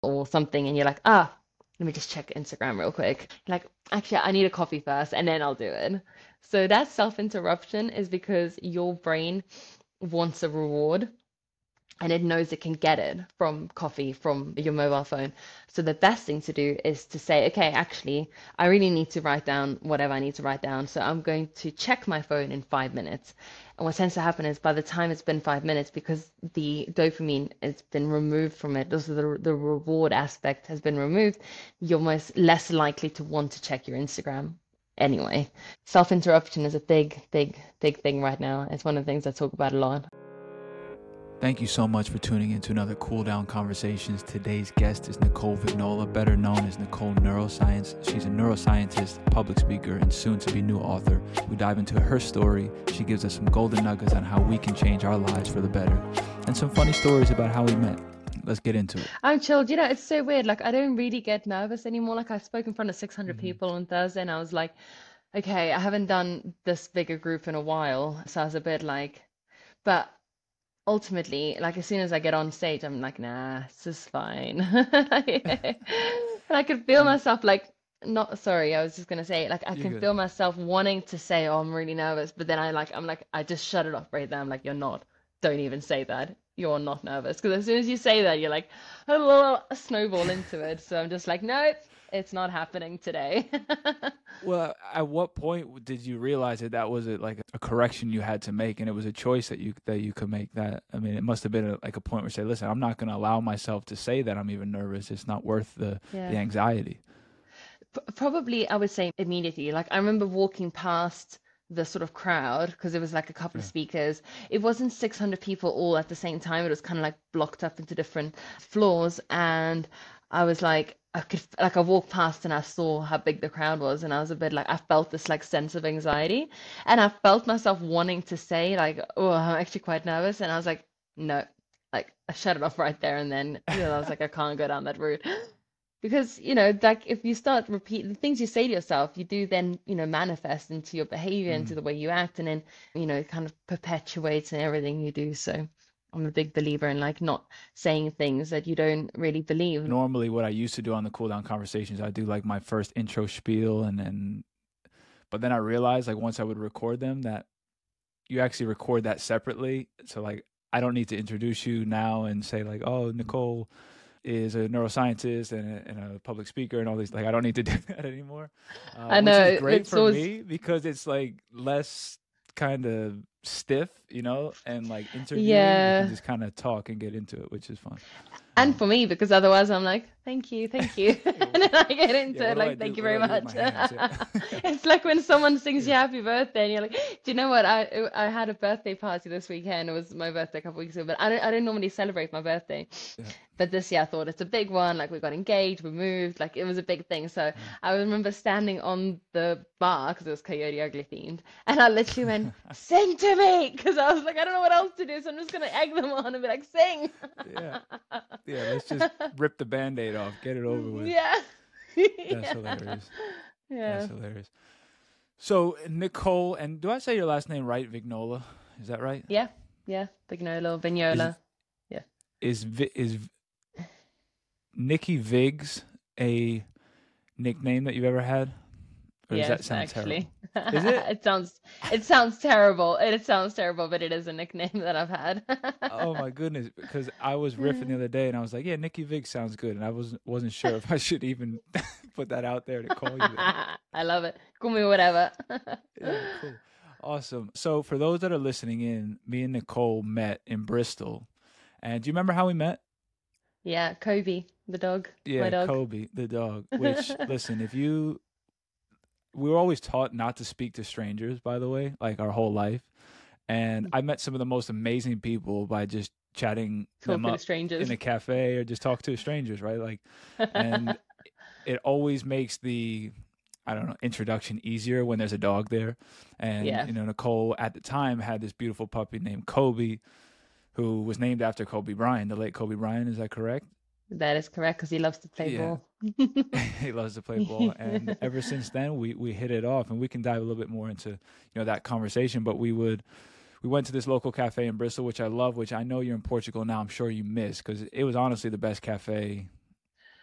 or something, and you're like, let me just check Instagram real quick. Like, actually, I need a coffee first, and then I'll do it. So that self-interruption is because your brain wants a reward and it knows it can get it from coffee, from your mobile phone. So the best thing to do is to say, okay, actually, I really need to write down whatever I need to write down. So I'm going to check my phone in 5 minutes. And what tends to happen is by the time it's been 5 minutes, because the dopamine has been removed from it, also the reward aspect has been removed, you're most less likely to want to check your Instagram anyway. Self-interruption is a big, big, big thing right now. It's one of the things I talk about a lot. Thank you so much for tuning in to another Cool Down Conversations. Today's guest is Nicole Vignola, better known as Nicole Neuroscience. She's a neuroscientist, public speaker, and soon-to-be new author. We dive into her story. She gives us some golden nuggets on how we can change our lives for the better, and some funny stories about how we met. Let's get into it. I'm chilled. It's so weird. Like, I don't really get nervous anymore. Like, I spoke in front of 600 Mm-hmm. people on Thursday, and I was like, okay, I haven't done this bigger group in a while. So I was a bit like, but ultimately, like, as soon as I get on stage, I'm like, nah, this is fine. And I could feel And myself like, not sorry, I was just gonna say, like, I you're can good. feel myself wanting to say, oh, I'm really nervous, but then I'm like, I just shut it off right there. I'm like, you're not. Don't even say that. You're not nervous. Because as soon as you say that, you're like, a little snowball into it. So I'm just like, nope, it's not happening today. Well, at what point did you realize that that was like a correction you had to make, and it was a choice that you could make? That, I mean, it must have been like a point where you say, "Listen, I'm not going to allow myself to say that I'm even nervous. It's not worth the Yeah. anxiety." Probably, I would say immediately. Like, I remember walking past the sort of crowd because there was like a couple of Yeah. speakers. It wasn't 600 people all at the same time. It was kind of like blocked up into different floors. And I was like, I walked past and I saw how big the crowd was. And I was a bit like, I felt this like sense of anxiety. And I felt myself wanting to say, like, oh, I'm actually quite nervous. And I was like, no, like, I shut it off right there. And then, I was like, I can't go down that route. Because, like if you start repeat the things you say to yourself, you do then, manifest into your behavior, into Mm. the way you act, and then, it kind of perpetuates in everything you do. So I'm a big believer in like not saying things that you don't really believe. Normally, what I used to do on the cool down conversations, I do like my first intro spiel, but then I realized, like, once I would record them, that you actually record that separately. So, like, I don't need to introduce you now and say like, "Oh, Nicole is a neuroscientist and a public speaker and all these." Like, I don't need to do that anymore, I which is know great it's for always, me because it's like less kind of stiff, and like interviewing, we can yeah. just kind of talk and get into it, which is fun. And Um, for me, because otherwise I'm like, thank you, thank you. And then I get yeah, into what it do I like, do? thank you What do very I do with much. my hands? Yeah, It's like when someone sings yeah, you happy birthday and you're like, do you know what? I had a birthday party this weekend. It was my birthday a couple weeks ago, but I don't normally celebrate my birthday. yeah. But this year I thought it's a big one. Like we got engaged, we moved, like it was a big thing. So Mm. I remember standing on the bar because it was Coyote Ugly themed, and I literally went, sing to me, because I was like, I don't know what else to do, so I'm just gonna egg them on and be like, sing. Yeah, yeah. Let's just rip the band-aid off, get it over with. Yeah. That's Yeah. hilarious. That's Yeah. hilarious. So Nicole, and do I say your last name right? Vignola, is that right? Yeah. Yeah. Vignola, Is Vignola. Yeah. is Nikki Viggs a nickname that you've ever had, or does that Yes, sound actually. terrible? Is it? It sounds terrible. It sounds terrible, but it is a nickname that I've had. Oh my goodness! Because I was riffing the other day, and I was like, "Yeah, Nikki Viggs sounds good," and I wasn't sure if I should even put that out there to call you that. I love it. Call me whatever. Yeah, cool. Awesome. So for those that are listening in, me and Nicole met in Bristol. And do you remember how we met? Yeah, Kobe, the dog, my Yeah, dog. Kobe, the dog. Which, listen, we were always taught not to speak to strangers, by the way, like our whole life. And I met some of the most amazing people by just chatting them Talking to up in strangers. a cafe or just talk to strangers, right? Like, and it always makes the, I don't know, introduction easier when there's a dog there. And Yeah, Nicole at the time had this beautiful puppy named Kobe, who was named after Kobe Bryant, the late Kobe Bryant. Is that correct? that is correct because he loves to play Yeah, ball. he loves to play ball, and ever since then we hit it off. And we can dive a little bit more into that conversation. But we went to this local cafe in Bristol, which I love, which I know you're in Portugal now. I'm sure you miss, because it was honestly the best cafe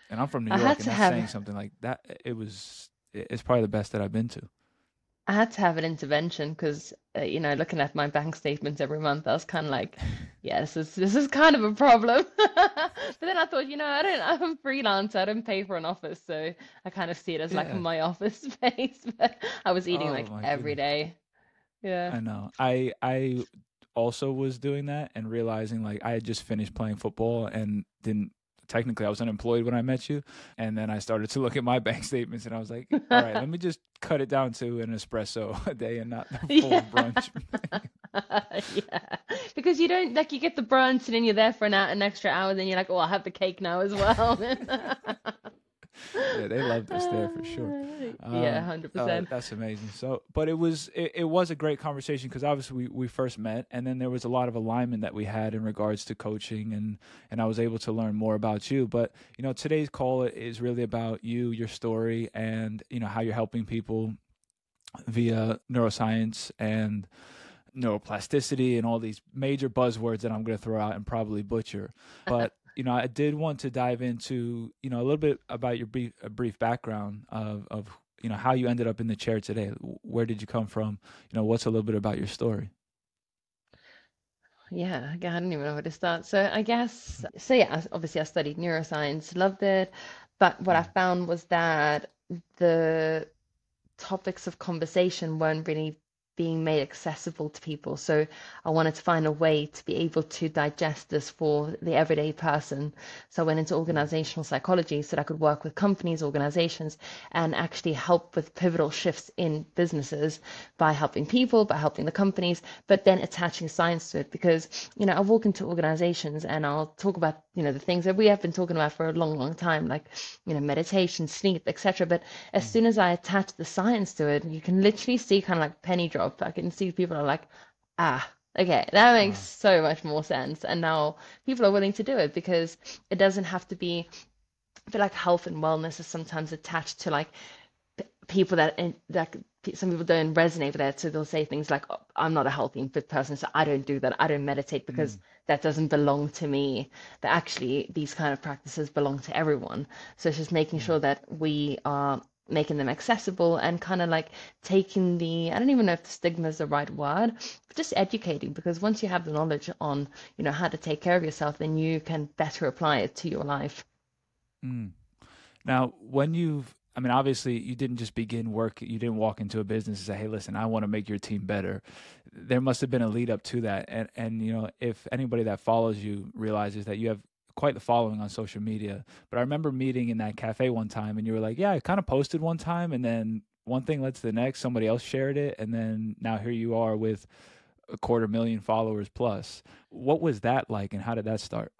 And I'm from New I had York, and to that's have saying something. Like that. It's probably the best that I've been to. I had to have an intervention because, looking at my bank statements every month, I was kind of like, yeah, this is kind of a problem. But then I thought, I'm a freelancer, I don't pay for an office, so I kind of see it as like Yeah. my office space. But I was eating Oh like my every goodness. day. Yeah. I know. I also was doing that and realizing like I had just finished playing football and didn't technically I was unemployed when I met you. And then I started to look at my bank statements and I was like, all right, let me just cut it down to an espresso a day and not the full Yeah. brunch. Yeah. Because you don't like you get the brunch and then you're there for an extra hour, then you're like, oh, I'll have the cake now as well. Yeah, they loved us there for sure. Yeah, 100%. That's amazing. So, but it was a great conversation because obviously we first met, and then there was a lot of alignment that we had in regards to coaching, and I was able to learn more about you. But today's call is really about you, your story, and how you're helping people via neuroscience and neuroplasticity and all these major buzzwords that I'm going to throw out and probably butcher. But I did want to dive into a little bit about your brief background of how you ended up in the chair today. Where did you come from? What's a little bit about your story? Yeah, I don't even know where to start. So I guess, so yeah, obviously I studied neuroscience, loved it. But what I Mm, found was that the topics of conversation weren't really being made accessible to people. So I wanted to find a way to be able to digest this for the everyday person. So I went into mm, organizational psychology so that I could work with companies, organizations, and actually help with pivotal shifts in businesses by helping people, by helping the companies, but then attaching science to it. Because, I walk into organizations and I'll talk about, the things that we have been talking about for a long, long time, like, meditation, sleep, etc. But as mm. soon as I attach the science to it, you can literally see kind of like penny drop. I can see people are like, ah, okay, that makes Wow. so much more sense. And now people are willing to do it because it doesn't have to be, I feel like health and wellness is sometimes attached to like people that some people don't resonate with that, so they'll say things like, oh, I'm not a healthy and fit person, so I don't do that. I don't meditate because Mm, that doesn't belong to me. But actually, these kind of practices belong to everyone. So it's just making mm, sure that we are making them accessible and kind of like taking the, I don't even know if the stigma is the right word, but just educating, because once you have the knowledge on, how to take care of yourself, then you can better apply it to your life. mm. Now, I mean, obviously, you didn't just begin work. You didn't walk into a business and say, "Hey, listen, I want to make your team better." There must have been a lead up to that, and if anybody that follows you realizes that you have quite the following on social media. But I remember meeting in that cafe one time, and you were like, "Yeah, I kind of posted one time, and then one thing led to the next. Somebody else shared it, and then now here you are with 250,000 followers plus." What was that like, and how did that start?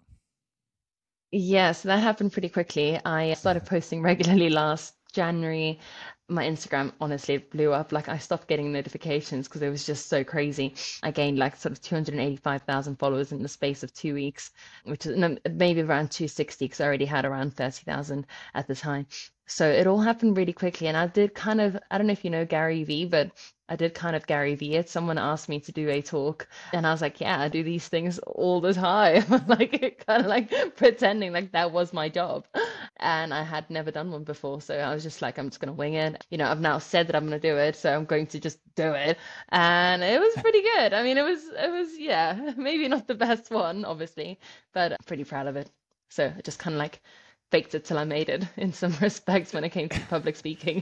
Yeah, so that happened pretty quickly. I started posting regularly last January. My Instagram honestly blew up. Like I stopped getting notifications because it was just so crazy. I gained like sort of 285,000 followers in the space of 2 weeks, which is no, maybe around 260 because I already had around 30,000 at the time. So it all happened really quickly. And I did kind of, I don't know if you know Gary Vee, but I did kind of Gary Vee it. Someone asked me to do a talk and I was like, yeah, I do these things all the time. Like kind of like pretending like that was my job. And I had never done one before. So I was just like, I'm just gonna wing it. I've now said that I'm gonna do it, so I'm going to just do it. And it was pretty good. I mean, it was yeah, maybe not the best one, obviously, but I'm pretty proud of it. So I just kind of like faked it till I made it in some respects when it came to public speaking.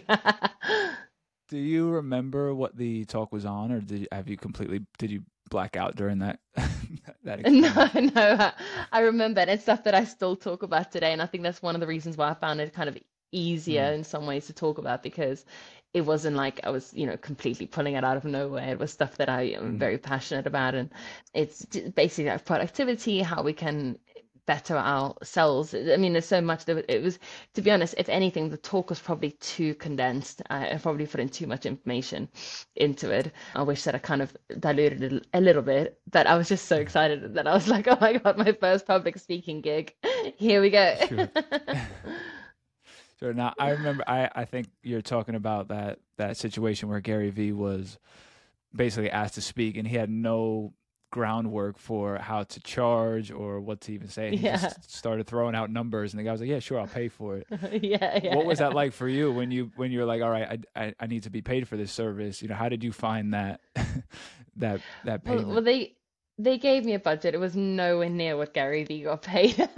Do you remember what the talk was on, or did you black out during that that No, experience? no, I remember it. It's stuff that I still talk about today, and I think that's one of the reasons why I found it kind of easier Mm, in some ways to talk about because it wasn't like I was, completely pulling it out of nowhere. It was stuff that I am mm, very passionate about, and it's basically like productivity, how we can better ourselves. I mean, there's so much that it was, to be honest, if anything, the talk was probably too condensed. I probably put in too much information into it. I wish that I kind of diluted it a little bit, but I was just so mm. excited that I was like, oh my God, my first public speaking gig. Here we go. Sure. Sure. Now I remember. I think you're talking about that situation where Gary Vee was basically asked to speak, and he had no groundwork for how to charge or what to even say. And he Yeah. just started throwing out numbers, and the guy was like, "Yeah, sure, I'll pay for it." Yeah, What was that yeah. like for you when you were like, "All right, I need to be paid for this service"? You know, how did you find that that Well, payment? they gave me a budget. It was nowhere near what Gary Vee got paid.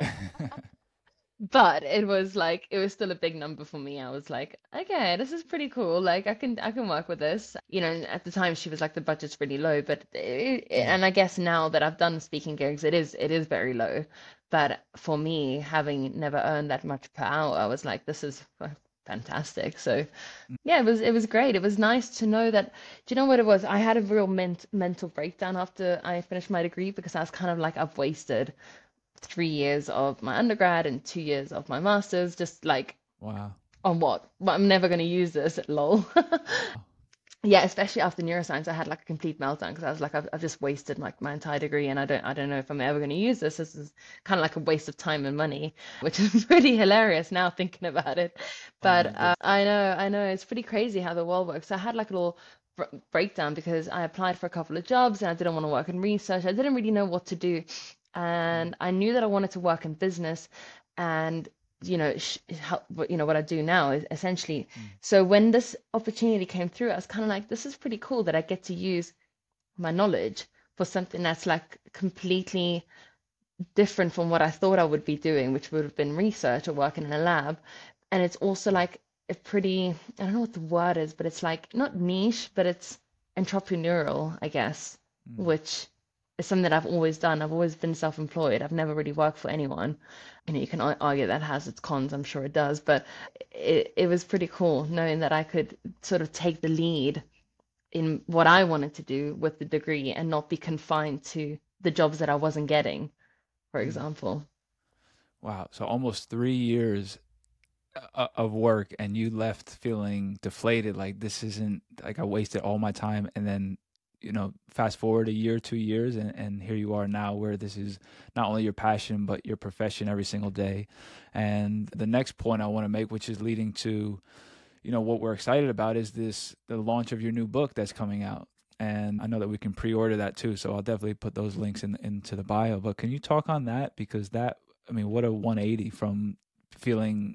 But it was like it was still a big number for me. I was like, okay, this is pretty cool. Like I can work with this. You know, at the time she was like the budget's really low, but Mm, and I guess now that I've done speaking gigs, it is very low. But for me, having never earned that much per hour, I was like, this is fantastic. So mm, yeah, it was great. It was nice to know that. Do you know what it was? I had a real mental breakdown after I finished my degree because I was kind of like I've wasted 3 years of my undergrad and 2 years of my master's, just like wow. on what? But I'm never going to use this, lol. Yeah, especially after neuroscience, I had like a complete meltdown because I was like, I've just wasted like my entire degree, and I don't know if I'm ever going to use this. This is kind of like a waste of time and money, which is pretty hilarious now thinking about it. Oh But my goodness. I know, it's pretty crazy how the world works. So I had like a little breakdown because I applied for a couple of jobs and I didn't want to work in research. I didn't really know what to do, Mm, and I knew that I wanted to work in business, and what I do now is essentially mm, so when this opportunity came through, I was kind of like, this is pretty cool that I get to use my knowledge for something that's like completely different from what I thought I would be doing, which would have been research or working in a lab. And it's also mm, like a pretty, I don't know what the word is, but it's like not niche, but it's entrepreneurial, I guess, mm, which is something that I've always done. I've always been self-employed. I've never really worked for anyone. You can argue that has its cons, I'm sure it does, but it was pretty cool knowing that I could sort of take the lead in what I wanted to do with the degree and not be confined to the jobs that I wasn't getting, for mm. example. Wow. So almost 3 years of work, and you left feeling deflated, like this isn't like I wasted all my time, and then fast forward a year, 2 years, and here you are now, where this is not only your passion but your profession every single day. And the next point I want to make, which is leading to what we're excited about, is the launch of your new book that's coming out. And I know that we can pre-order that too, so I'll definitely put those links into the bio. But can you talk on that? Because that, I mean, what a 180 from feeling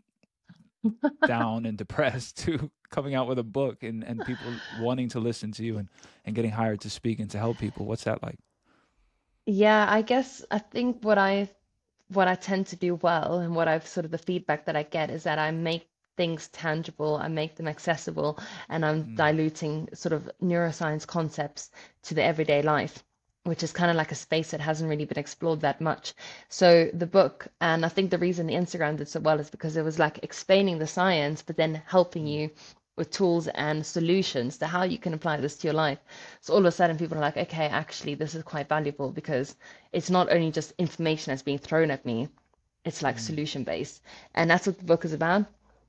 down and depressed to coming out with a book, and people wanting to listen to you, and getting hired to speak and to help people. What's that like? Yeah, I think what I tend to do well and what I've sort of the feedback that I get is that I make things tangible, I make them accessible, and I'm Mm, diluting sort of neuroscience concepts to the everyday life, which is kind of like a space that hasn't really been explored that much. So the book, and I think the reason the Instagram did so well is because it was like explaining the science, but then helping mm, you with tools and solutions to how you can apply this to your life. So all of a sudden people are like, okay, actually this is quite valuable because it's not only just information that's being thrown at me, it's like mm, solution based. And that's what the book is about.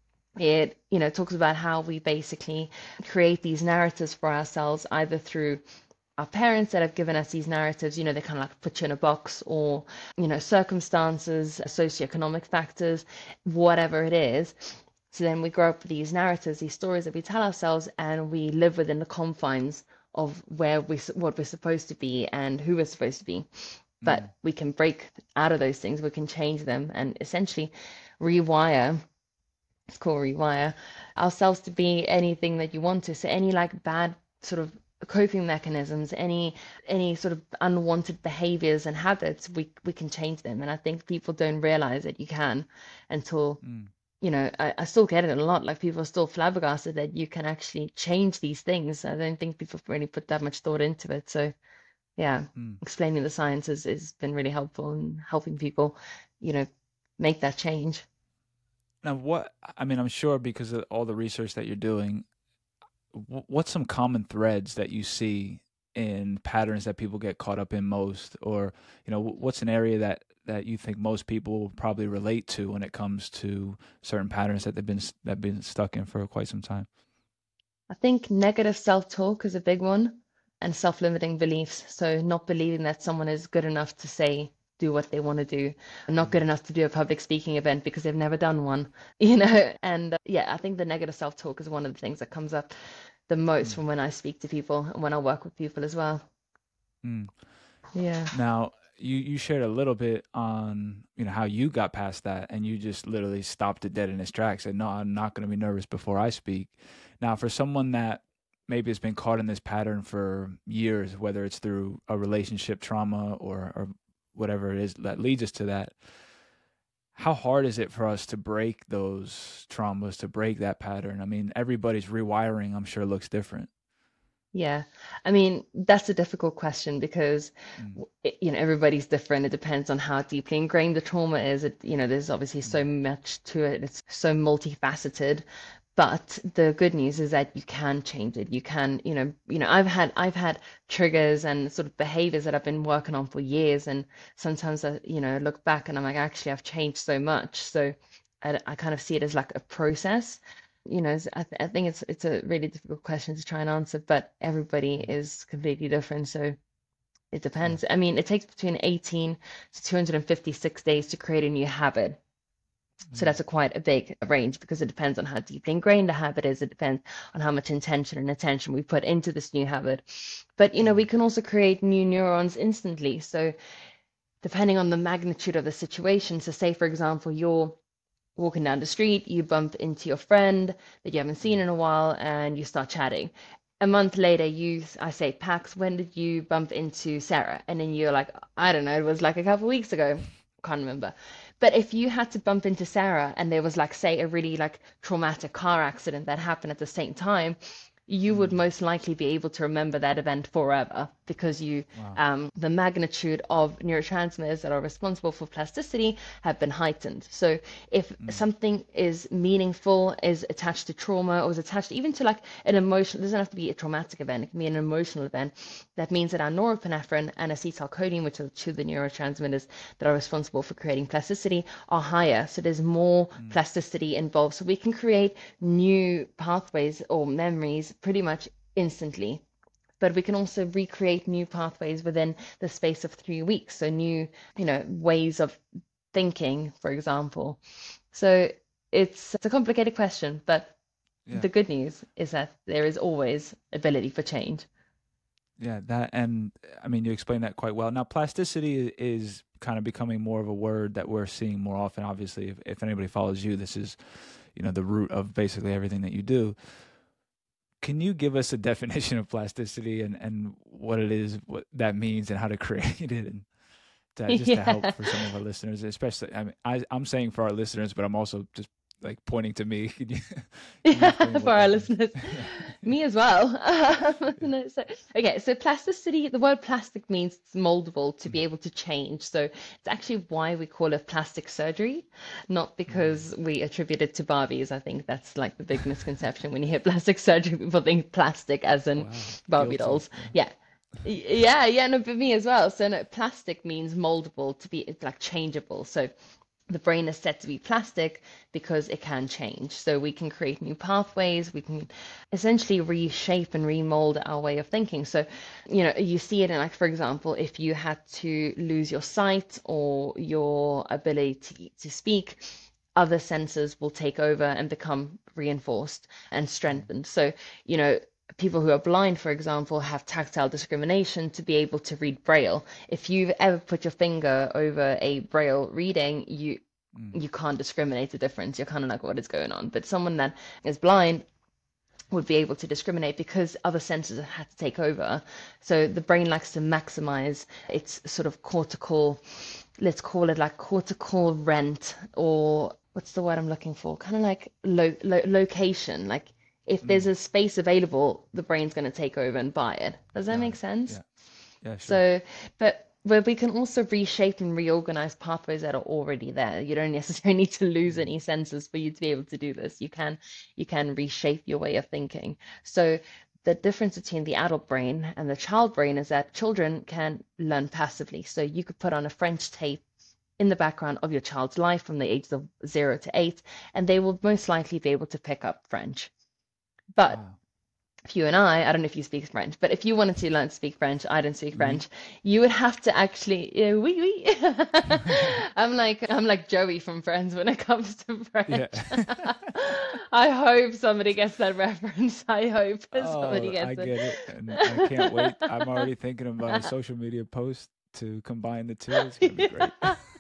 It talks about how we basically create these narratives for ourselves, either through our parents that have given us these narratives, they kind of like put you in a box, or, circumstances, socioeconomic factors, whatever it is. So then we grow up with these narratives, these stories that we tell ourselves, and we live within the confines of what we're supposed to be and who we're supposed to be. mm, But we can break out of those things, we can change them and essentially rewire, it's called rewire, ourselves to be anything that you want to. So any like bad sort of coping mechanisms, any sort of unwanted behaviors and habits, we can change them. And I think people don't realize that you can until, mm, I still get it a lot. Like people are still flabbergasted that you can actually change these things. I don't think people really put that much thought into it. So yeah, mm. explaining the science has been really helpful in helping people, you know, make that change. Now, I mean, I'm sure because of all the research that you're doing, what's some common threads that you see in patterns that people get caught up in most, or what's an area that you think most people will probably relate to when it comes to certain patterns that they've been stuck in for quite some time? I think negative self-talk is a big one, and self-limiting beliefs. So not believing that someone is good enough to say, do what they want to do, and not good Mm, enough to do a public speaking event because they've never done one, And yeah, I think the negative self-talk is one of the things that comes up the most mm, from when I speak to people and when I work with people as well. mm. Yeah. Now, you shared a little bit on, how you got past that and you just literally stopped it dead in its tracks. Said, no, I'm not going to be nervous before I speak. Now, for someone that maybe has been caught in this pattern for years, whether it's through a relationship trauma or whatever it is that leads us to that, how hard is it for us to break those traumas, to break that pattern? I mean, everybody's rewiring, I'm sure, looks different. Yeah. I mean, that's a difficult question because Mm, everybody's different. It depends on how deeply ingrained the trauma is. There's obviously so mm, much to it. It's so multifaceted. But the good news is that you can change it. You can, I've had triggers and sort of behaviors that I've been working on for years, and sometimes I look back and I'm like, actually, I've changed so much. So I kind of see it as like a process. I think it's a really difficult question to try and answer, but everybody mm. is completely different. So it Yeah. depends. I mean, it takes between 18 to 256 days to create a new habit. So Mm, that's quite a big range because it depends on how deeply ingrained the habit is. It depends on how much intention and attention we put into this new habit. But we mm, can also create new neurons instantly. So depending on the magnitude of the situation, so say for example, you're walking down the street, you bump into your friend that you haven't seen mm. in a while, and you start chatting. A month later, I say, Pax, when did you bump into Sarah? And then you're like, I don't know, it was like a couple of weeks ago. Can't remember. But if you had to bump into Sarah and there was like, say, a really like traumatic car accident that happened at the same time, you would Mm. most likely be able to remember that event forever because Wow. the magnitude of neurotransmitters that are responsible for plasticity have been heightened. So if Mm, something is meaningful, is attached to trauma, or is attached even to like an emotional, it doesn't have to be a traumatic event, it can be an emotional event. That means that our norepinephrine and acetylcholine, which are two of the neurotransmitters that are responsible for creating plasticity, are higher. So there's more mm, plasticity involved. So we can create new pathways or memories pretty much instantly. But we can also recreate new pathways within the space of 3 weeks. So new, ways of thinking, for example. So it's a complicated question, but yeah. the good news is that there is always ability for change. Yeah, that and I mean you explained that quite well. Now plasticity is kind of becoming more of a word that we're seeing more often. Obviously, if anybody follows you, this is, the root of basically everything that you do. Can you give us a definition of plasticity and what it is, what that means and how to create it and just to help Yeah. for some of our listeners, especially I mean I'm saying for our listeners, but I'm also just like pointing to me. Can you explain For what our that means? listeners, Yeah. me as well. Yeah. No, okay, so plasticity, the word plastic means it's moldable to be Mm, able to change. So it's actually why we call it plastic surgery, not mm. because we attribute it to Barbies. I think that's like the big misconception. When you hear plastic surgery, people think plastic as in Wow. Barbie Guilty. dolls. Yeah. Yeah. Yeah, yeah, no, but me as well. So no, plastic means moldable to be it's like changeable. So the brain is set to be plastic because it can change. So we can create new pathways, we can essentially reshape and remold our way of thinking. So, you see it in like, for example, if you had to lose your sight or your ability to speak, other senses will take over and become reinforced and Mm, strengthened. So, you know, people who are blind, for example, have tactile discrimination to be able to read Braille. If you've ever put your finger over a Braille reading, you mm, you can't discriminate the difference. You're kind of like, what is going on? But someone that is blind would be able to discriminate because other senses have had to take over. So the brain likes to maximize its sort of cortical, let's call it like cortical rent, or what's the word I'm looking for? Kind of like location. Like if there's mm. a space available, the brain's going to take over and buy it. Does that Got make it. sense? Yeah. Yeah, sure. So, but where we can also reshape and reorganize pathways that are already there. You don't necessarily need to lose Mm, any senses for you to be able to do this. You can reshape your way of thinking. So the difference between the adult brain and the child brain is that children can learn passively. So you could put on a French tape in the background of your child's life from the ages of 0 to 8, and they will most likely be able to pick up French. But wow. if you and I don't know if you speak French, but if you wanted to learn to speak French, I don't speak Oui. French, you would have to actually, yeah, oui, oui. I'm like Joey from Friends when it comes to Yeah. French. I hope somebody gets that reference. I hope somebody Oh, I gets it. get it, and I can't wait. I'm already thinking about a social media post to combine the two. It's gonna be great.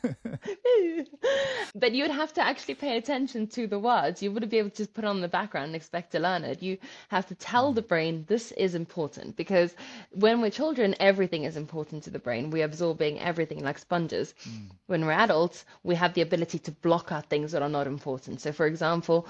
But you would have to actually pay attention to the words. You wouldn't be able to just put on the background and expect to learn it. You have to tell the Mm, brain this is important because when we're children, everything is important to the brain. We're absorbing everything like sponges. mm, When we're adults, we have the ability to block out things that are not important. So, for example,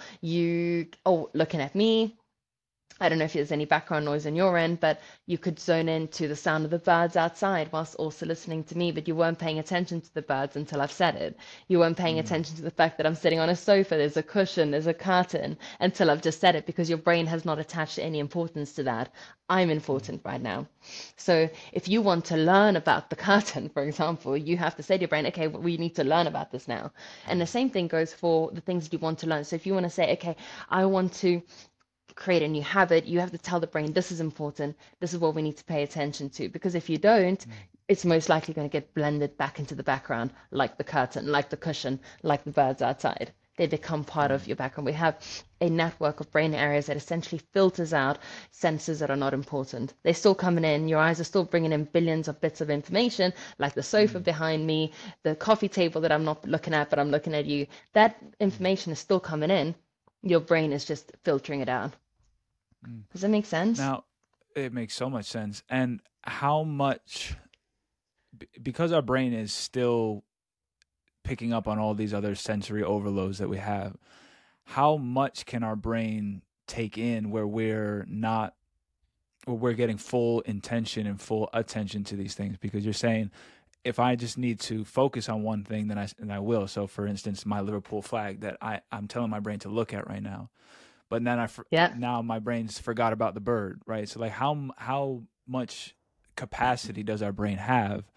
looking at me, I don't know if there's any background noise on your end, but you could zone into the sound of the birds outside whilst also listening to me, but you weren't paying attention to the birds until I've said it. You weren't paying mm, attention to the fact that I'm sitting on a sofa, there's a cushion, there's a curtain until I've just said it because your brain has not attached any importance to that. I'm mm, important right now. So if you want to learn about the curtain, for example, you have to say to your brain, okay, we need to learn about this now. And the mm, same thing goes for the things that you want to learn. So if you want to say, okay, I want to create a new habit, you have to tell the brain this is important, this is what we need to pay attention to. Because if you don't, mm, it's most likely going to get blended back into the background, like the curtain, like the cushion, like the birds outside. They become part of right. your background. We have a network of brain areas that essentially filters out senses that are not important. They're still coming in. Your eyes are still bringing in billions of bits of information, like the sofa Mm, behind me, the coffee table that I'm not looking at, but I'm looking at you. That mm, information is still coming in. Your brain is just filtering it out. mm. Does that make sense? Now, it makes so much sense. And how much, because our brain is still picking up on all these other sensory overloads that we have, how much can our brain take in where we're not, where we're getting full intention and full attention to these things? Because you're saying, if I just need to focus on one thing, then I will. So, for instance, my Liverpool flag that I'm telling my brain to look at right now, but then Yeah. now my brain's forgot about the bird, right? So, like, how much capacity does our brain have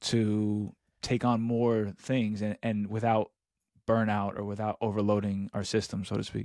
to take on more things and without burnout or without overloading our system, so to speak?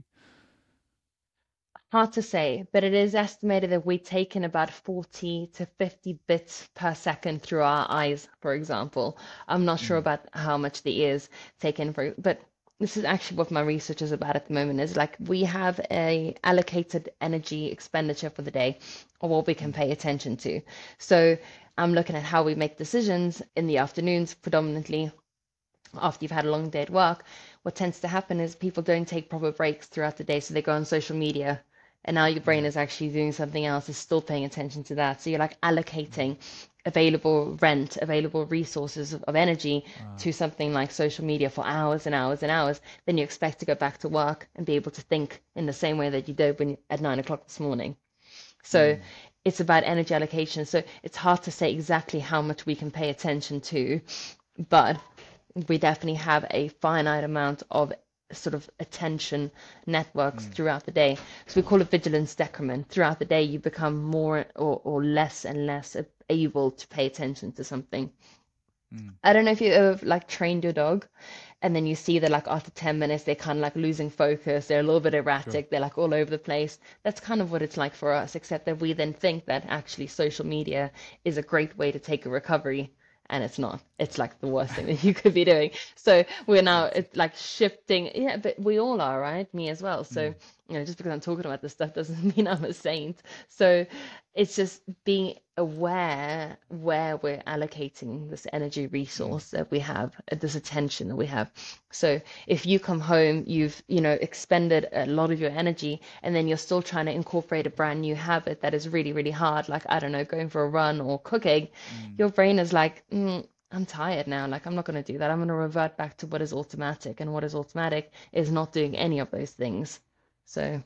Hard to say, but it is estimated that we take in about 40 to 50 bits per second through our eyes, for example. I'm not sure Mm, about how much the ears take in for, but this is actually what my research is about at the moment, is like we have a allocated energy expenditure for the day or what we can mm, pay attention to. So I'm looking at how we make decisions in the afternoons, predominantly after you've had a long day at work. What tends to happen is people don't take proper breaks throughout the day, so they go on social media, and now your brain mm, is actually doing something else, is still paying attention to that. So you're like mm. allocating available rent, available resources of energy Uh, to something like social media for hours and hours and hours. Then you expect to go back to work and be able to think in the same way that you did when at 9 o'clock this morning. So mm, it's about energy allocation. So it's hard to say exactly how much we can pay attention to, but we definitely have a finite amount of sort of attention networks mm, throughout the day. So we call it vigilance decrement. Throughout the day, you become more or less and less able to pay attention to something. mm. I don't know if you ever like trained your dog and then you see that like after 10 minutes they're kind of like losing focus, they're a little bit Sure. erratic, they're like all over the place. That's kind of what it's like for us, except that we then think that actually social media is a great way to take a recovery, and it's not. It's like the worst thing that you could be doing. So we're now Gotcha. it's like shifting. Yeah, but we all are, right? Me as well. So, Mm, just because I'm talking about this stuff doesn't mean I'm a saint. So it's just being aware where we're allocating this energy mm, resource that we have, this attention that we have. So if you come home, you've, expended a lot of your energy, and then you're still trying to incorporate a brand new habit that is really, really hard, like, I don't know, going for a run or cooking, mm, your brain is like, I'm tired now. Like, I'm not going to do that. I'm going to revert back to what is automatic. And what is automatic is not doing any of those things. So,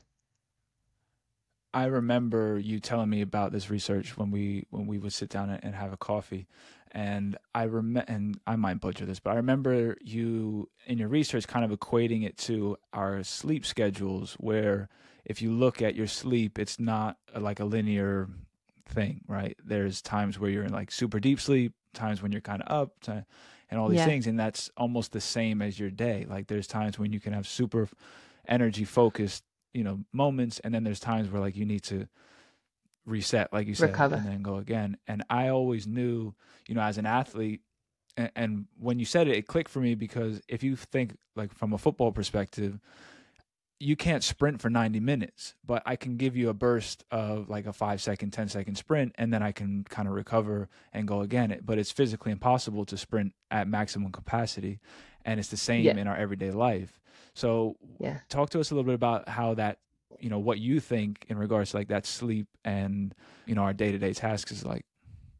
I remember you telling me about this research when we would sit down and have a coffee, and and I might butcher this, but I remember you in your research kind of equating it to our sleep schedules, where if you look at your sleep, it's not like a linear thing, right? There's times where you're in like super deep sleep, times when you're kind of up, and all these yeah, things, and that's almost the same as your day. Like there's times when you can have super energy focused, moments, and then there's times where like you need to reset, like you said, and recover. then go again. And I always knew, as an athlete, and when you said it, it clicked for me, because if you think like from a football perspective, you can't sprint for 90 minutes, but I can give you a burst of like a 5 second, 10-second sprint, and then I can kind of recover and go again. But it's physically impossible to sprint at maximum capacity. And it's the same Yeah. in our everyday life. So Yeah. talk to us a little bit about how that, what you think in regards to like that sleep and, our day-to-day tasks is like.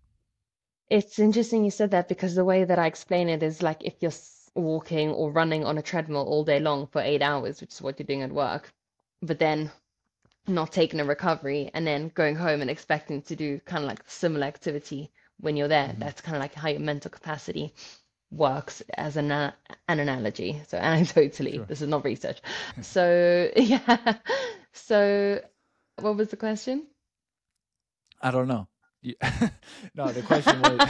It's interesting you said that because the way that I explain it is like if you're walking or running on a treadmill all day long for 8 hours, which is what you're doing at work, but then not taking a recovery and then going home and expecting to do kind of like similar activity when you're there. Mhm. That's kind of like how your mental capacity works as an analogy. So anecdotally, Sure. this is not research. So yeah. So what was the question? I don't know. No, the question was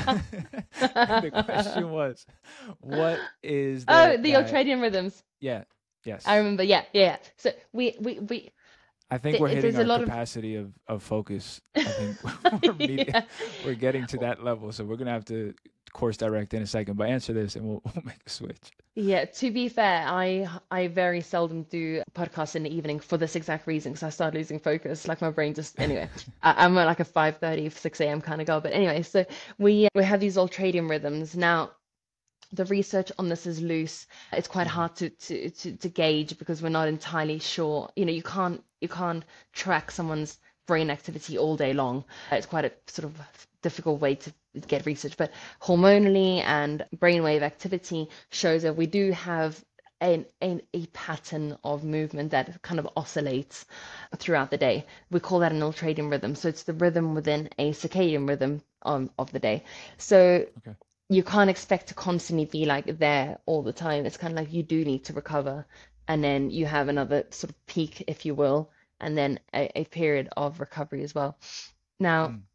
the question was, what is Oh, there the that ultradian rhythms. yeah, yes. I remember. Yeah, yeah, yeah. So we I think we're hitting there's a our lot of capacity of focus. I think yeah. we're getting to that level. So we're gonna have to course direct in a second. But answer this and we'll make a switch. Yeah, to be fair, I very seldom do podcasts in the evening for this exact reason because I start losing focus. Like my brain just anyway. I'm like a 5:30, 6 a.m. kind of girl. But anyway, so we have these ultradian rhythms. Now, the research on this is loose. It's quite Mhm. hard to gauge because we're not entirely sure. You can't track someone's brain activity all day long. It's quite a sort of difficult way to get research, but hormonally and brainwave activity shows that we do have a pattern of movement that kind of oscillates throughout the day. We call that an ultradian rhythm. So it's the rhythm within a circadian rhythm of the day. So Okay. you can't expect to constantly be like there all the time. It's kind of like you do need to recover, and then you have another sort of peak, if you will, and then a period of recovery as well. Now, Mm.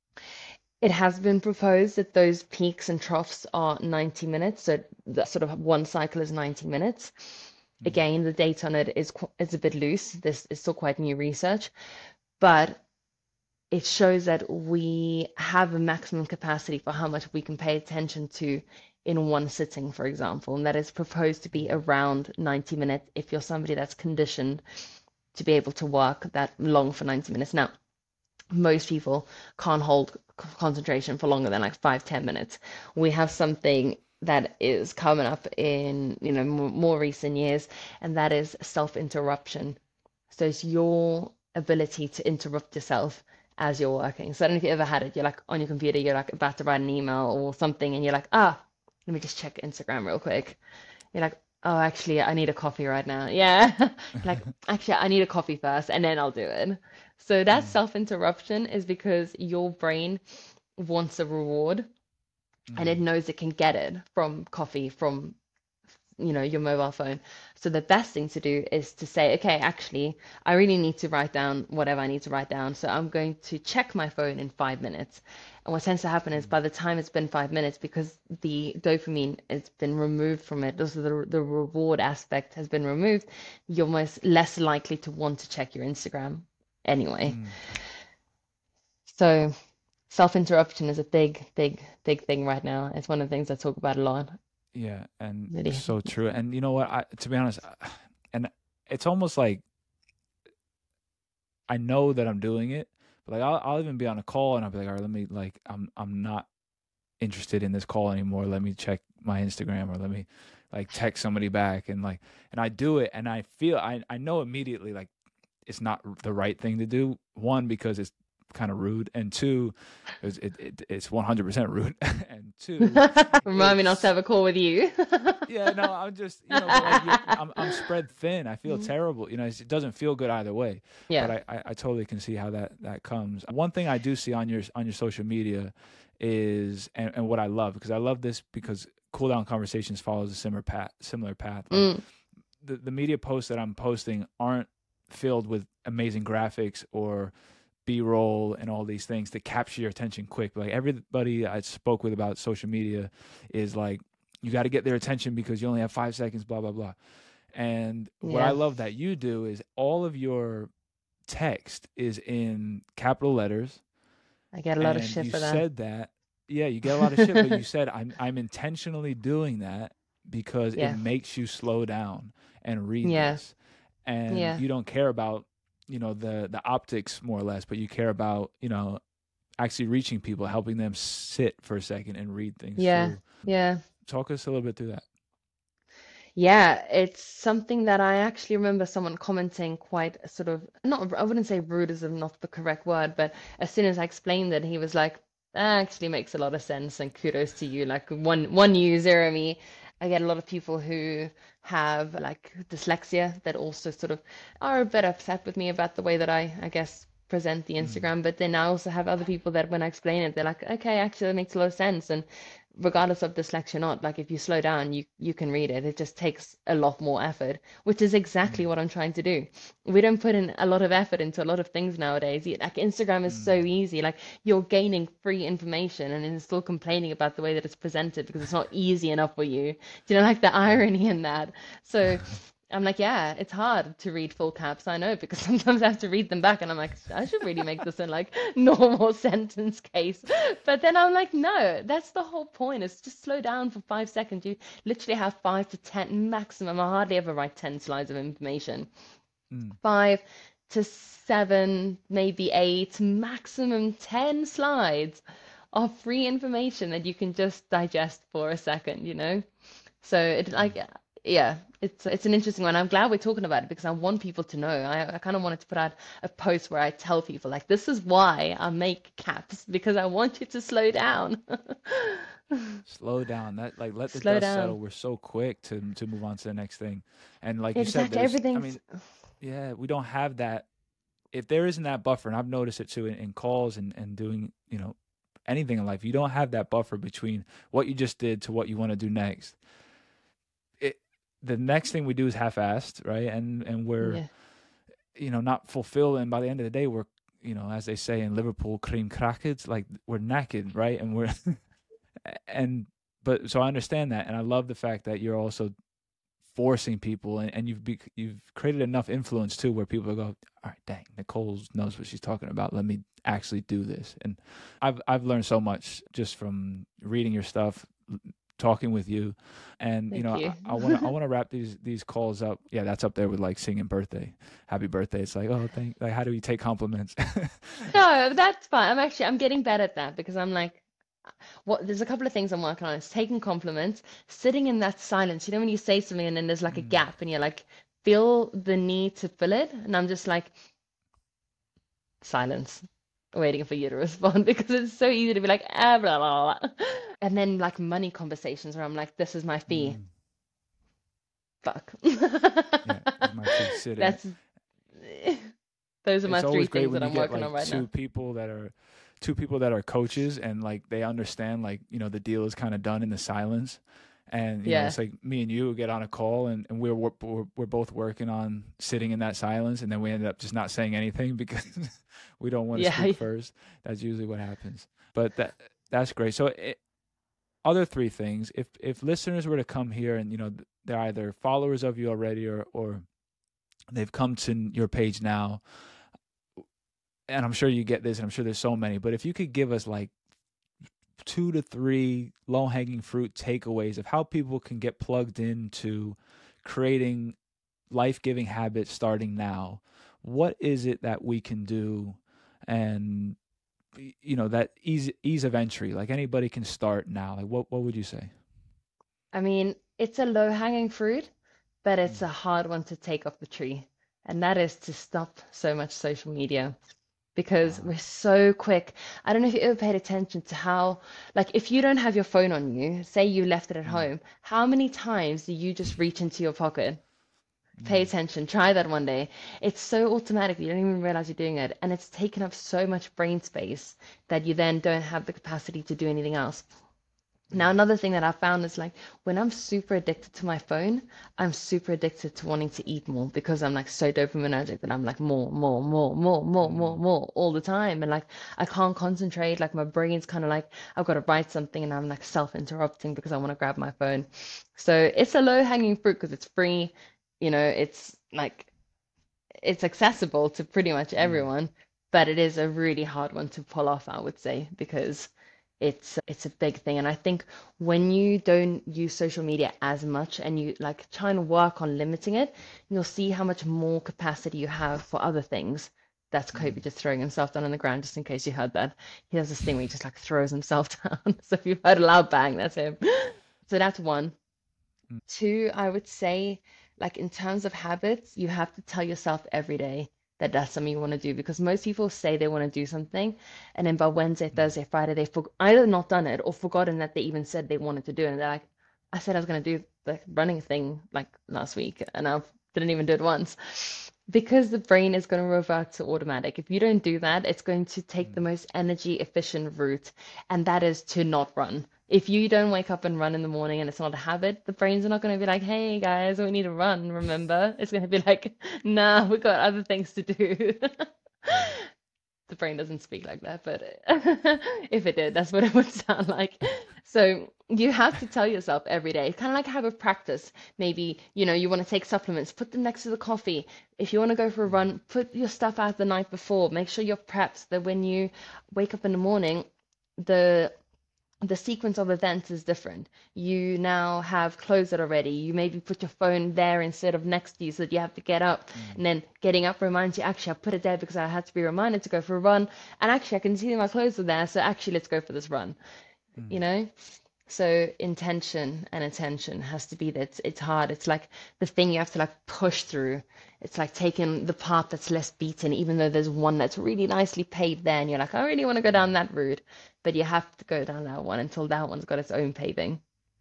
it has been proposed that those peaks and troughs are 90 minutes, so that sort of one cycle is 90 minutes. Mm. Again, the data on it is a bit loose. This is still quite new research, but it shows that we have a maximum capacity for how much we can pay attention to in one sitting, for example, and that is proposed to be around 90 minutes if you're somebody that's conditioned to be able to work that long for 90 minutes. Now, most people can't hold concentration for longer than like 5, 10 minutes. We have something that is coming up in more recent years, and that is self-interruption. So it's your ability to interrupt yourself as you're working. So I don't know if you ever had it. You're like on your computer, you're like about to write an email or something, and you're like, let me just check Instagram real quick. You're like, oh, actually, I need a coffee right now. Yeah. Like, actually, I need a coffee first, and then I'll do it. So that Mm. self-interruption is because your brain wants a reward and it Mm. knows it can get it from coffee, from your mobile phone. So the best thing to do is to say, okay, actually, I really need to write down whatever I need to write down. So I'm going to check my phone in 5 minutes. And what tends to happen is Mm. by the time it's been 5 minutes, because the dopamine has been removed from it, also the reward aspect has been removed, you're most less likely to want to check your Instagram anyway. Mm. So self-interruption is a big, big, big thing right now. It's one of the things I talk about a lot. Yeah, and Really. so true. And you know what? To be honest, and it's almost like I know that I'm doing it, but like I'll even be on a call and I'll be like, all right, let me like I'm not interested in this call anymore. Let me check my Instagram or let me like text somebody back and I do it and I know immediately like it's not the right thing to do. One, because it's kind of rude, and two, it's 100% rude, and two, Remind me not to it's have a call with you. yeah, no, I'm just, but like I'm spread thin. I feel Mhm. terrible. It doesn't feel good either way. But Yeah. I totally can see how that comes. One thing I do see on your social media is, and what I love, because I love this because Cool Down Conversations follows a similar path. Like Mm. the media posts that I'm posting aren't filled with amazing graphics or B-roll and all these things to capture your attention quick. Like everybody I spoke with about social media is like, you got to get their attention because you only have 5 seconds, blah, blah, blah. And what I Yeah. love that you do is all of your text is in capital letters. I get a lot of And shit you for that. said that, yeah, you get a lot of shit, but you said, I'm intentionally doing that because it Yeah. makes you slow down and read Yeah. this. and Yeah. you don't care about, the optics more or less, but you care about, actually reaching people, helping them sit for a second and read things Yeah. through. Yeah. Talk us a little bit through that. Yeah, it's something that I actually remember someone commenting quite sort of not, I wouldn't say rude is not the correct word, but as soon as I explained it, he was like, that actually makes a lot of sense and kudos to you. Like one user, I get a lot of people who have like dyslexia that also sort of are a bit upset with me about the way that I guess present the Mm, Instagram. But then I also have other people that when I explain it, they're like, okay, actually that makes a lot of sense. And regardless of dyslexia or not, like if you slow down, you can read it. It just takes a lot more effort, which is exactly mm, what I'm trying to do. We don't put in a lot of effort into a lot of things nowadays. Like Instagram is so mm, easy. Like you're gaining free information and then still complaining about the way that it's presented because it's not easy enough for you. Do you know like the right. irony in that? So I'm like, yeah, it's hard to read full caps. I know because sometimes I have to read them back and I'm like, I should really make this in like normal sentence case. But then I'm like, no, that's the whole point. Is just slow down for 5 seconds. You literally have 5 to 10 maximum. I hardly ever write 10 slides of information. Mm, 5 to 7, maybe 8, maximum 10 slides of free information that you can just digest for a second, you know? So it mm. like yeah, it's an interesting one. I'm glad we're talking about it because I want people to know. I kind of wanted to put out a post where I tell people like this is why I make caps because I want you to slow down. Slow down. That, like, let the Slow dust down. settle. We're so quick to move on to the next thing. And like you said, Exactly. I Everything's mean, yeah, we don't have that. If there isn't that buffer, and I've noticed it too in calls and doing, anything in life, you don't have that buffer between what you just did to what you want to do next. It, the next thing we do is half-assed, right? And we're, yeah. not fulfilled. And by the end of the day, we're, as they say in Liverpool, cream crackers, like we're knackered, right? And we're, and, but so I understand that. And I love the fact that you're also forcing people, and you've created enough influence too where people go, all right, dang, Nicole knows what she's talking about, let me actually do this. And I've learned so much just from reading your stuff, talking with you. And Thank you. I want to wrap these calls up. Yeah, that's up there with like singing birthday, happy birthday. It's like, oh, thank, like, how do we take compliments? No, that's fine. I'm getting better at that because I'm like what there's a couple of things I'm working on. It's taking compliments, sitting in that silence. You know when you say something and then there's like a Mm, gap and you're like feel the need to fill it, and I'm just like silence, waiting for you to respond because it's so easy to be like ah, blah, blah, blah. And then like money conversations where I'm like, this is my fee. mm. Fuck. Yeah, is my fee sitting? That's those are my It's three always great things when that you I'm get working on like right now. two people that are coaches, and like they understand, like, the deal is kind of done in the silence. And Yeah. it's like me and you get on a call, and we're both working on sitting in that silence, and then we end up just not saying anything because we don't want to speak Yeah. first. That's usually what happens. But that's great. So other three things, if listeners were to come here and they're either followers of you already, or they've come to your page now, and I'm sure you get this, and I'm sure there's so many, but if you could give us like 2 to 3 low hanging fruit takeaways of how people can get plugged into creating life giving habits starting now, what is it that we can do? And that ease of entry, like anybody can start now. Like what would you say? I mean, it's a low-hanging fruit, but it's Mm, a hard one to take off the tree. And that is to stop so much social media because uh, we're so quick. I don't know if you ever paid attention to how, like, if you don't have your phone on you, say you left it at mm, home, how many times do you just reach into your pocket? Pay mm, attention, try that one day. It's so automatic, you don't even realize you're doing it. And it's taken up so much brain space that you then don't have the capacity to do anything else. Now, mm, another thing that I found is like when I'm super addicted to my phone, I'm super addicted to wanting to eat more because I'm like so dopaminergic that I'm like more, more, more, more, more, more, mm, more all the time. And like I can't concentrate. Like my brain's kind of like I've got to write something and I'm like self-interrupting because I want to grab my phone. So it's a low-hanging fruit because it's free. It's like it's accessible to pretty much mm. everyone, but it is a really hard one to pull off, I would say, because it's a big thing. And I think when you don't use social media as much and you like try and work on limiting it, you'll see how much more capacity you have for other things. That's Kobe just throwing himself down on the ground, just in case you heard that. He does this thing where he just like throws himself down. So if you've heard a loud bang, that's him. So that's one. Two, I would say, like in terms of habits, you have to tell yourself every day that that's something you want to do, because most people say they want to do something, and then by Wednesday, Thursday, Friday, they've either not done it or forgotten that they even said they wanted to do it. And they're like, I said I was going to do the running thing like last week, and I didn't even do it once. Because the brain is going to revert to automatic. If you don't do that, it's going to take the most energy efficient route, and that is to not run. If you don't wake up and run in the morning and it's not a habit, the brain's not going to be like, hey guys, we need to run, remember? It's going to be like, nah, we've got other things to do. The brain doesn't speak like that, but if it did, that's what it would sound like. So you have to tell yourself every day, kind of like have a practice. Maybe, you want to take supplements, put them next to the coffee. If you want to go for a run, put your stuff out the night before. Make sure you're prepped so that when you wake up in the morning, the the sequence of events is different. You now have clothes that are ready. You maybe put your phone there instead of next to you so that you have to get up. And then getting up reminds you, actually, I put it there because I had to be reminded to go for a run. And actually, I can see my clothes are there. So actually, let's go for this run. You know? So intention and attention has to be that. It's hard. It's like the thing you have to like push through. It's like taking the path that's less beaten, even though there's one that's really nicely paved there, and you're like, I really want to go down that route, but you have to go down that one until that one's got its own paving.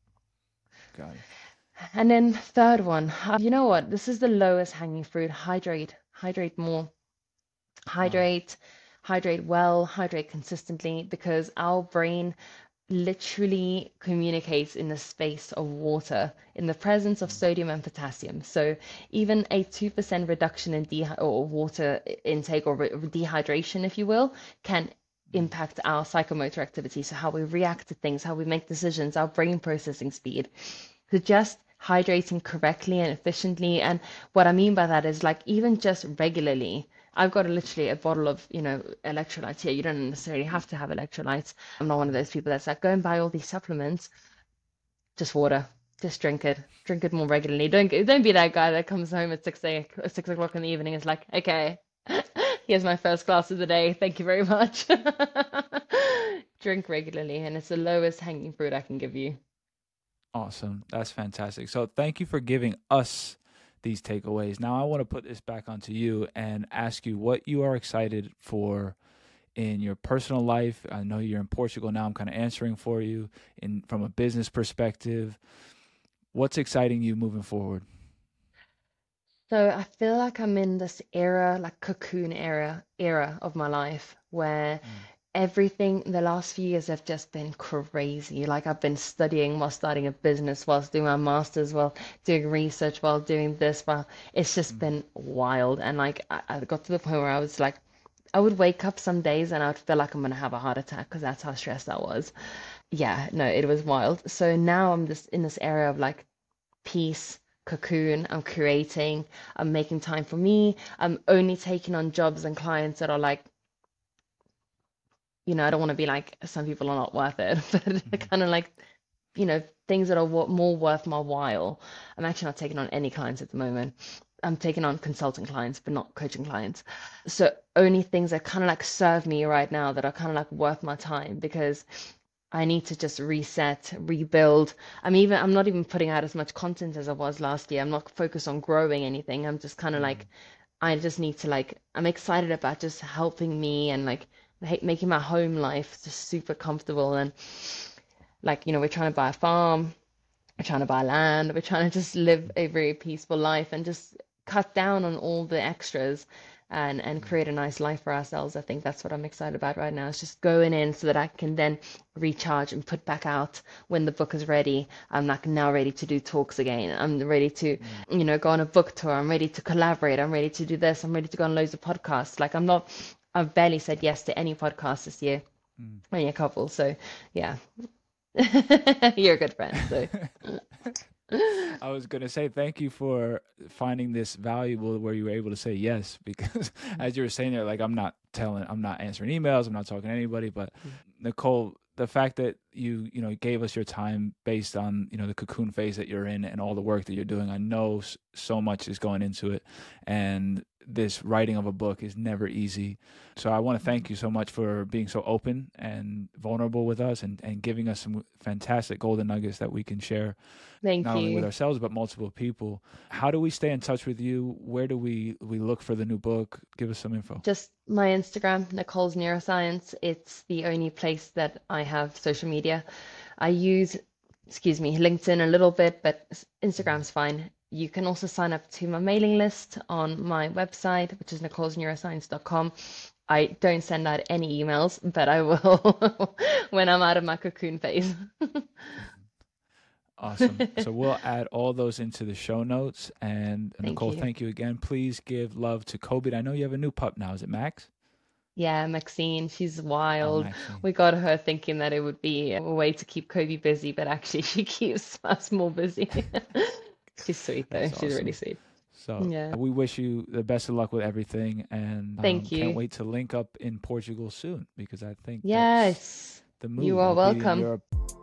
Got it. And then third one, you know what? This is the lowest hanging fruit. Hydrate, hydrate more, Wow. hydrate, hydrate well, hydrate consistently, because our brain literally communicates in the space of water, in the presence of sodium and potassium. So even a 2% reduction in or water intake or dehydration, if you will, can impact our psychomotor activity. So how we react to things, how we make decisions, our brain processing speed. So just hydrating correctly and efficiently. And what I mean by that is like even just regularly. I've got literally a bottle of, electrolytes here. You don't necessarily have to have electrolytes. I'm not one of those people that's like, go and buy all these supplements. Just water. Just drink it. Drink it more regularly. Don't be that guy that comes home at 6 o'clock in the evening and is like, okay, here's my first glass of the day. Thank you very much. Drink regularly, and it's the lowest hanging fruit I can give you. Awesome. That's fantastic. So thank you for giving us these takeaways. Now I want to put this back onto you and ask you what you are excited for in your personal life. I know you're in Portugal now. I'm kind of answering for you in from a business perspective. What's exciting you moving forward? So I feel like I'm in this era, like cocoon era of my life where Mm, everything the last few years have just been crazy. Like I've been studying while starting a business, whilst doing my master's, while doing research, while doing this, while it's just mm, been wild. And like I got to the point where I was like, I would wake up some days and I would feel like I'm gonna have a heart attack because that's how stressed I was. Yeah, no, it was wild. So now I'm just in this area of like peace, cocoon. I'm creating, I'm making time for me. I'm only taking on jobs and clients that are like, I don't want to be like some people are not worth it, but mm, kind of like, things that are more worth my while. I'm actually not taking on any clients at the moment. I'm taking on consulting clients, but not coaching clients. So only things that kind of like serve me right now that are kind of like worth my time, because I need to just reset, rebuild. I'm not even putting out as much content as I was last year. I'm not focused on growing anything. I'm just kind of like, mm, I just need to like, I'm excited about just helping me and like making my home life just super comfortable. And like, we're trying to buy a farm, we're trying to buy land, we're trying to just live a very peaceful life and just cut down on all the extras and mm. create a nice life for ourselves. I think that's what I'm excited about right now. It's just going in so that I can then recharge and put back out when the book is ready. I'm like now ready to do talks again. I'm ready to, Mm. go on a book tour. I'm ready to collaborate. I'm ready to do this. I'm ready to go on loads of podcasts. Like I've barely said yes to any podcast this year. Mm. Only a couple. So yeah, you're a good friend. So I was gonna say thank you for finding this valuable where you were able to say yes because as you were saying there, like I'm not answering emails, I'm not talking to anybody, but Nicole the fact that you gave us your time based on the cocoon phase that you're in and all the work that you're doing. I know so much is going into it, and this writing of a book is never easy. So I want to thank you so much for being so open and vulnerable with us, and giving us some fantastic golden nuggets that we can share Thank not only with you. ourselves but multiple people. How do we stay in touch with you? Where do we look for the new book? Give us some info. Just my Instagram, Nicole's Neuroscience. It's the only place that I have social media. I use, excuse me, LinkedIn a little bit, but Instagram's fine. You can also sign up to my mailing list on my website, which is nicolesneuroscience.com. I don't send out any emails, but I will when I'm out of my cocoon phase. Awesome. So we'll add all those into the show notes. And Thank Nicole, you. thank you again. Please give love to Kobe. I know you have a new pup now. Is it Max? Yeah, Maxine, she's Oh, wild. Maxine. We got her thinking that it would be a way to keep Kobe busy, but actually she keeps us more busy. She's sweet though. That's She's really awesome. sweet. So Yeah. we wish you the best of luck with everything, and Thank can't you. wait to link up in Portugal soon, because I think that's Yes. the You move. are You'll be in welcome. Europe